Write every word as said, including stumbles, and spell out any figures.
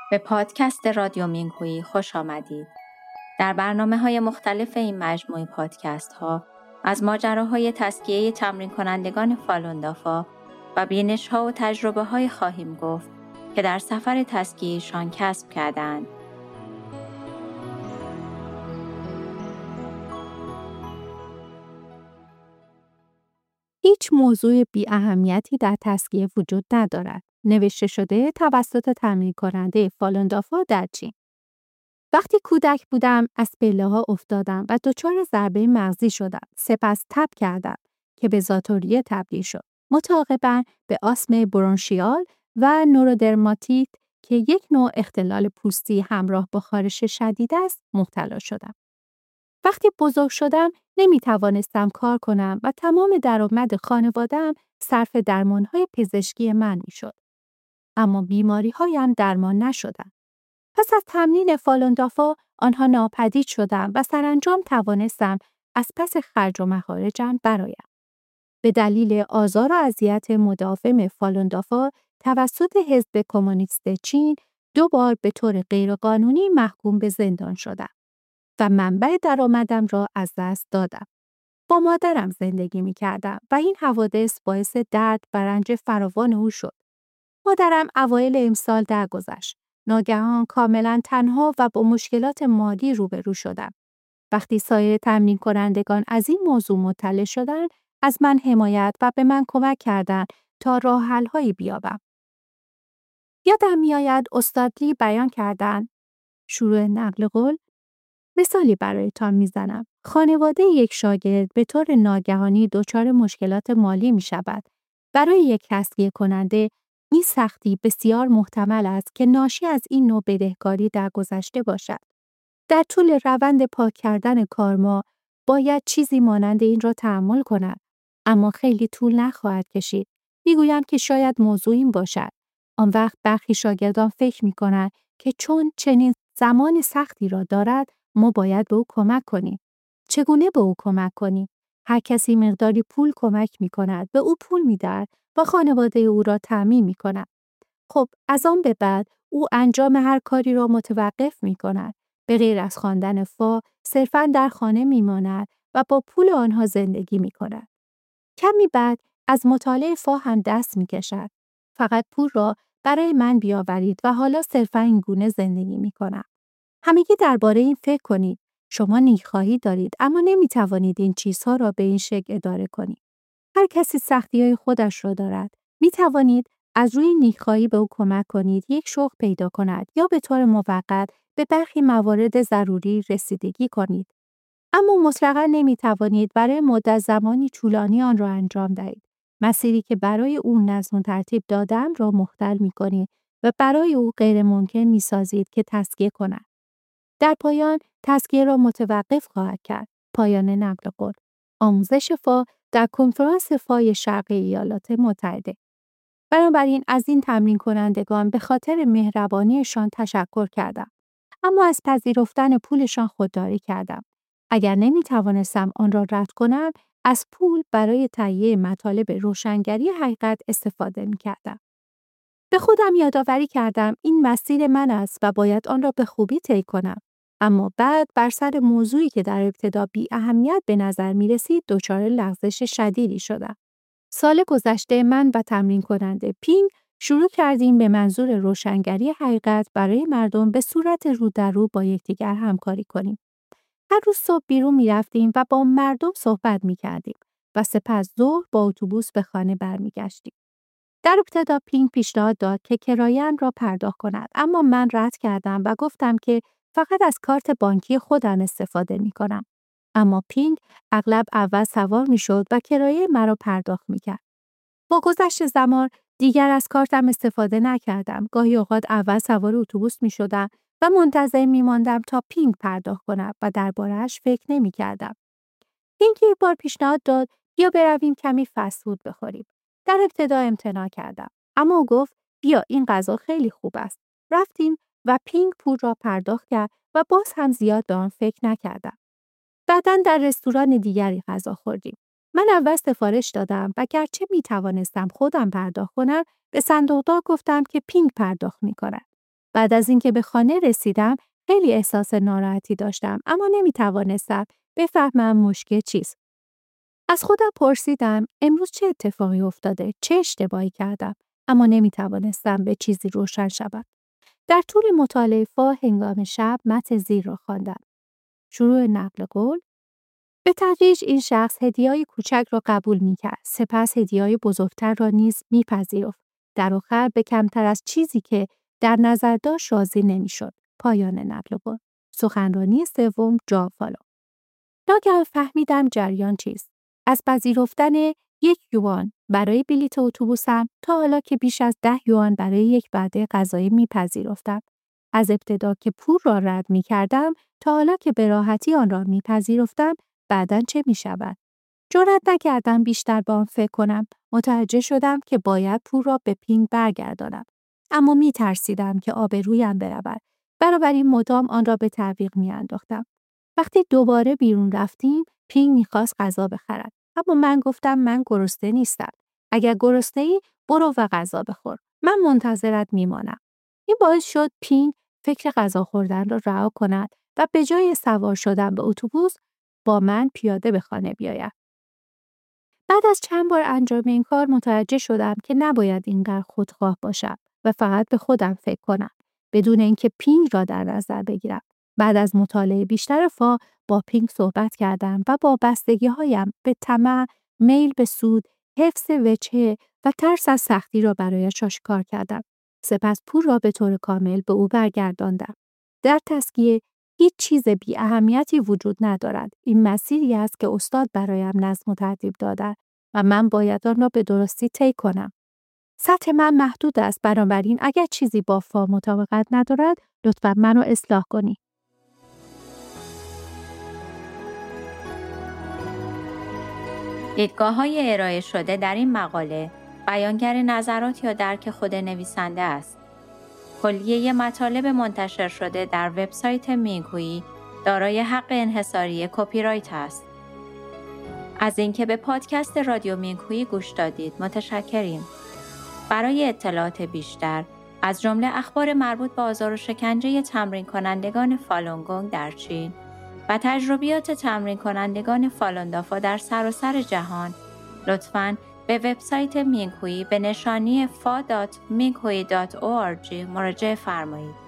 به پادکست رادیو مینگهویی خوش آمدید. در برنامه‌های مختلف این مجموعه پادکست‌ها از ماجراهای تزکیه تمرین کنندگان فالون دافا و بینش‌ها و تجربه‌های خواهیم گفت که در سفر تزکیه‌شان کسب کردند. هیچ موضوع بی اهمیتی در تزکیه وجود ندارد. نوشته شده توسط تمرین کننده فالون دافا در چین. وقتی کودک بودم از پله‌ها افتادم و دچار ضربه مغزی شدم. سپس تب کردم که به ذاتوریه تبدیل شد. متعاقباً به آسم برونشیال و نورودرماتیت که یک نوع اختلال پوستی همراه با خارش شدید است مبتلا شدم. وقتی بزرگ شدم نمی توانستم کار کنم و تمام درآمد خانواده‌ام صرف درمان‌های پزشکی من می شد. اما بیماری‌هایم درمان نشدند. پس از تمرین فالون دافا آنها ناپدید شدند و سرانجام توانستم از پس خرج و مخارجم برایم. به دلیل آزار و اذیت مداوم فالون دافا توسط حزب کمونیست چین دو بار به طور غیرقانونی محکوم به زندان شدم و منبع درآمدم را از دست دادم. با مادرم زندگی می کردم و این حوادث باعث درد و رنج فراوان او شد. مادرم اوایل امسال درگذشت. ناگهان کاملا تنها و با مشکلات مالی روبرو شدم. وقتی سایر تمرین کنندگان از این موضوع مطلع شدند، از من حمایت و به من کمک کردند تا راه حل‌هایی بیابم. یادم میآید استاد لی بیان کردند. شروع نقل قول. مثالی برایتان میزنم. خانواده یک شاگرد به طور ناگهانی دچار مشکلات مالی می شود. برای یک تسکیه کننده این سختی بسیار محتمل است که ناشی از این نوع بدهکاری در گذشته باشد. در طول روند پاک کردن کارما باید چیزی مانند این را تحمل کند. اما خیلی طول نخواهد کشید. میگویم که شاید موضوع این باشد. آن وقت برخی شاگردان فکر می کنند که چون چنین زمان سختی را دارد ما باید به او کمک کنیم. چگونه به او کمک کنیم؟ هر کسی مقداری پول کمک می کند. به او پول می دهد و خانواده او را تأمین می کند. خب از آن به بعد او انجام هر کاری را متوقف می کند. به غیر از خواندن فا صرفاً در خانه می ماند و با پول آنها زندگی می کند. کمی بعد از مطالعه فا هم دست می کشد. فقط پول را برای من بیاورید و حالا صرفاً این گونه زندگی می کنم. همگی درباره این فکر کنید. شما نیکخواهی دارید اما نمی توانید این چیزها را به این شکل اداره کنید. هر کسی سختی‌های خودش را دارد. می توانید از روی نیکخواهی به او کمک کنید یک شغل پیدا کند یا به طور موقت به برخی موارد ضروری رسیدگی کنید. اما مطلقاً نمی توانید برای مدت زمانی طولانی آن را انجام دهید. مسیری که برای او نظم و ترتیب دادم را مختل می کنید و برای او غیر ممکن می سازید که تزکیه کند. در پایان تزکیه را متوقف خواهد کرد. پایان نقل قول. آموزش فا در کنفرانس فای شرقی ایالات متحده. بنابراین از این تمرین کنندگان به خاطر مهربانیشان تشکر کردم. اما از پذیرفتن پولشان خودداری کردم. اگر نمی توانستم آن را رد کنم، از پول برای تهیه مطالب روشنگری حقیقت استفاده می کردم. به خودم یادآوری کردم این مسیر من است و باید آن را به خوبی طی کنم. اما بعد بر سر موضوعی که در ابتدا بی اهمیت به نظر می رسید دچار لغزش شدیدی شدم. سال گذشته من و تمرین کننده پینگ شروع کردیم به منظور روشنگری حقیقت برای مردم به صورت رو در رو با یکدیگر همکاری کنیم. هر روز صبح بیرون می رفتیم و با مردم صحبت می کردیم و سپس ظهر با اتوبوس به خانه برمی گشتیم. در ابتدا پینگ پیشنهاد داد که کرایه‌ام را پرداخت کند، اما من رد کردم و گفتم که فقط از کارت بانکی خودم استفاده می کنم. اما پینگ اغلب اول سوار می شد و کرایه مرا پرداخت می کرد. با گذشت زمان دیگر از کارتم استفاده نکردم. گاهی اوقات اول سوار اتوبوس می شدم و منتظر می ماندم تا پینگ پرداخت کند و درباره‌اش فکر نمی کردم. پینگ یک بار پیشنهاد داد بیا برویم کمی فست فود بخوریم. در ابتدا امتناع کردم. اما او گفت بیا این غذا خیلی خوب است. رفتیم و پینگ پول را پرداخت کرد و باز هم زیاد به آن فکر نکردم. بعداً در رستوران دیگری غذا خوردیم. من اول سفارش دادم و گرچه می توانستم خودم پرداخت کنم به صندوقدار گفتم که پینگ پرداخت می کند. بعد از اینکه به خانه رسیدم خیلی احساس ناراحتی داشتم اما نمیتوانستم بفهمم مشکل چیست. از خودم پرسیدم امروز چه اتفاقی افتاده؟ چه اشتباهی کردم؟ اما نمیتوانستم به چیزی روشن شوم. در طول مطالعه فا هنگام شب متن زیر را خواندم. شروع نقل قول. به تدریج این شخص هدیه‌های کوچک را قبول می‌کرد، سپس هدیه‌های بزرگتر را نیز می‌پذیرفت. در آخر به کمتر از چیزی که در نظر داشت راضی نمی‌شد. پایان نقل قول. سخنرانی سوم جان فالون. ناگهان فهمیدم جریان چیست. از پذیرفتن یک یوان برای بلیط اتوبوسم تا حالا که بیش از ده یوان برای یک وعده غذایی میپذیرفتم. از ابتدا که پول را رد میکردم تا حالا که به راحتی آن را میپذیرفتم بعداً چه میشود؟ جرأت نکردم بیشتر به آن فکر کنم. متوجه شدم که باید پول را به پینگ برگردانم. اما میترسیدم که آبرویم برود. بنابراین مدام آن را به تعویق میانداختم. وقتی دوباره بیرون رفتیم، پینگ میخواست غذا بخرد. اما من گفتم من گرسنه نیستم. اگر گرسنه‌ای برو و غذا بخور. من منتظرت میمانم. این باعث شد پینگ فکر غذا خوردن را رها کند و به جای سوار شدن به اتوبوس با من پیاده به خانه بیاید. بعد از چند بار انجام این کار متوجه شدم که نباید اینقدر خودخواه باشم و فقط به خودم فکر کنم بدون اینکه پینگ را در نظر بگیرم. بعد از مطالعه بیشتر فا با پینگ صحبت کردم و با بستگی‌هایم به طمع، میل به سود، حفظ وجهه و ترس از سختی را برایش آشکار کردم. سپس پول را به طور کامل به او برگرداندم. در تسکیه هیچ چیز بی اهمیتی وجود ندارد. این مسیری است که استاد برایم نظم و ترتیب داده و من باید آن را به درستی طی کنم. سطح من محدود است، بنابراین اگر چیزی با فا مطابقت ندارد لطفاً منو اصلاح کنی. دیدگاه‌های ارائه شده در این مقاله بیانگر نظرات یا درک خود نویسنده است. کلیه مطالب منتشر شده در وبسایت میگویی دارای حق انحصاری کپی رایت است. از اینکه به پادکست رادیو میگویی گوش دادید متشکریم. برای اطلاعات بیشتر از جمله اخبار مربوط به آزار و شکنجه تمرین کنندگان فالون گونگ در چین و تجربیات تمرین کنندگان فالون دافا در سراسر جهان لطفاً به وبسایت میگویی به نشانی فا دات میگویی دات او آر جی مراجعه فرمایید.